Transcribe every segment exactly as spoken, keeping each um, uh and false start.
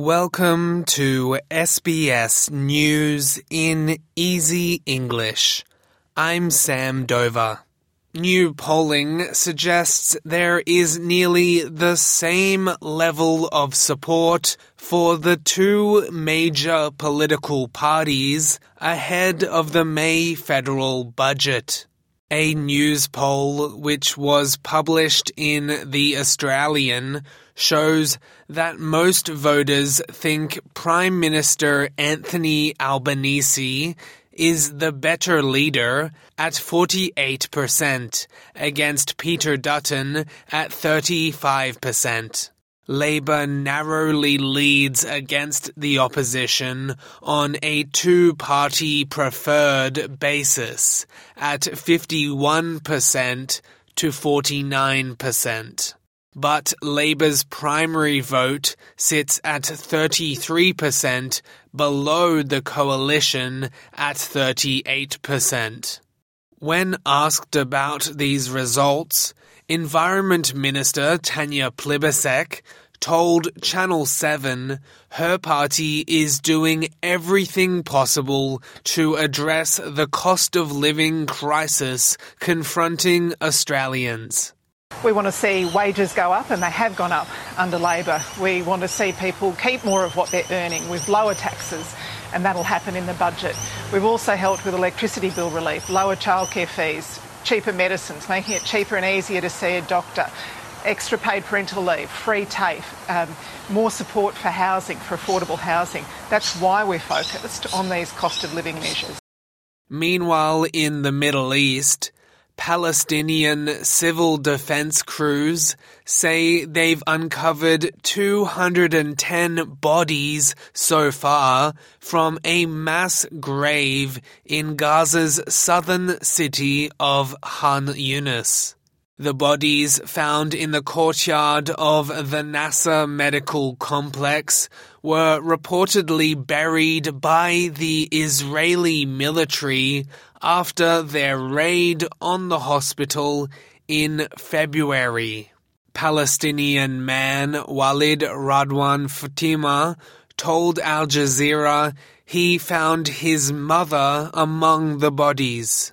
Welcome to S B S News in Easy English. I'm Sam Dover. New polling suggests there is nearly the same level of support for the two major political parties ahead of the May federal budget. A news poll which was published in The Australian shows that most voters think Prime Minister Anthony Albanese is the better leader at forty-eight percent against Peter Dutton at thirty-five percent. Labor narrowly leads against the opposition on a two-party preferred basis at fifty-one percent to forty-nine percent. But Labor's primary vote sits at thirty-three percent below the coalition at thirty-eight percent. When asked about these results, Environment Minister Tanya Plibersek told Channel seven her party is doing everything possible to address the cost of living crisis confronting Australians. We want to see wages go up, and they have gone up under Labor. We want to see people keep more of what they're earning with lower taxes, and that'll happen in the budget. We've also helped with electricity bill relief, lower childcare fees, cheaper medicines, making it cheaper and easier to see a doctor, extra paid parental leave, free TAFE, um, more support for housing, for affordable housing. That's why we're focused on these cost of living measures. Meanwhile, in the Middle East, Palestinian civil defense crews say they've uncovered two hundred ten bodies so far from a mass grave in Gaza's southern city of Khan Yunis. The bodies found in the courtyard of the Nasser Medical Complex were reportedly buried by the Israeli military after their raid on the hospital in February. Palestinian man Walid Radwan Fatima told Al Jazeera he found his mother among the bodies.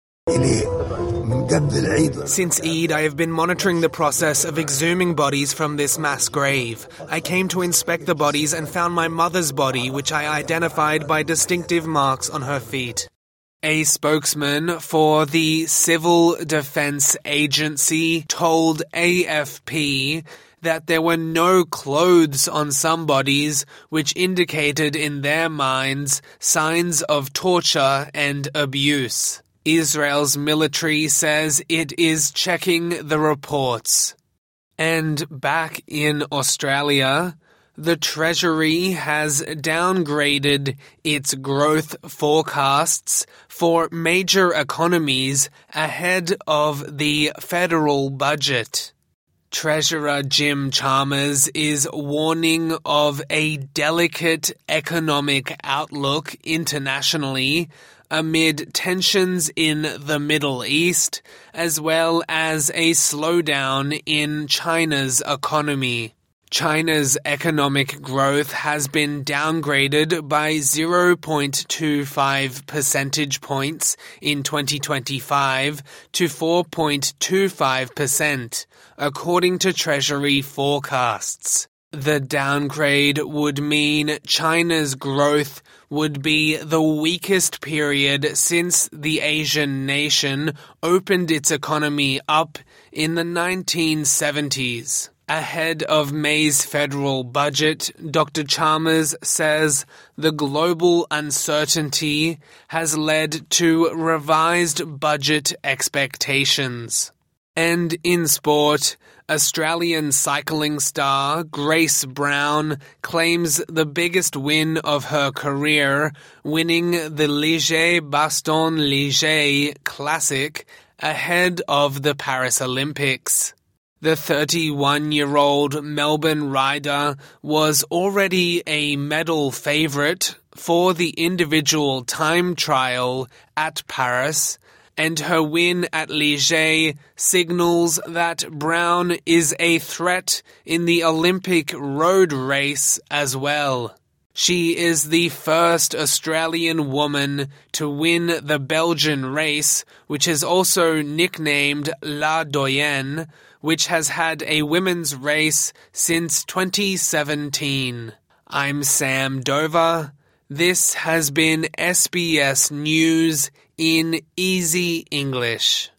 Since Eid, I have been monitoring the process of exhuming bodies from this mass grave. I came to inspect the bodies and found my mother's body, which I identified by distinctive marks on her feet. A spokesman for the Civil Defense Agency told A F P that there were no clothes on some bodies, which indicated in their minds signs of torture and abuse. Israel's military says it is checking the reports. And back in Australia, the Treasury has downgraded its growth forecasts for major economies ahead of the federal budget. Treasurer Jim Chalmers is warning of a delicate economic outlook internationally amid tensions in the Middle East, as well as a slowdown in China's economy. China's economic growth has been downgraded by zero point two five percentage points in twenty twenty-five to four point two five percent, according to Treasury forecasts. The downgrade would mean China's growth would be the weakest period since the Asian nation opened its economy up in the nineteen seventies. Ahead of May's federal budget, Doctor Chalmers says the global uncertainty has led to revised budget expectations. And in sport, Australian cycling star Grace Brown claims the biggest win of her career, winning the Ligier-Bastogne-Ligier Classic ahead of the Paris Olympics. The thirty-one-year-old Melbourne rider was already a medal favourite for the individual time trial at Paris and her win at Ligier signals that Brown is a threat in the Olympic road race as well. She is the first Australian woman to win the Belgian race, which is also nicknamed La Doyenne, which has had a women's race since twenty seventeen. I'm Sam Dover. This has been S B S News in Easy English.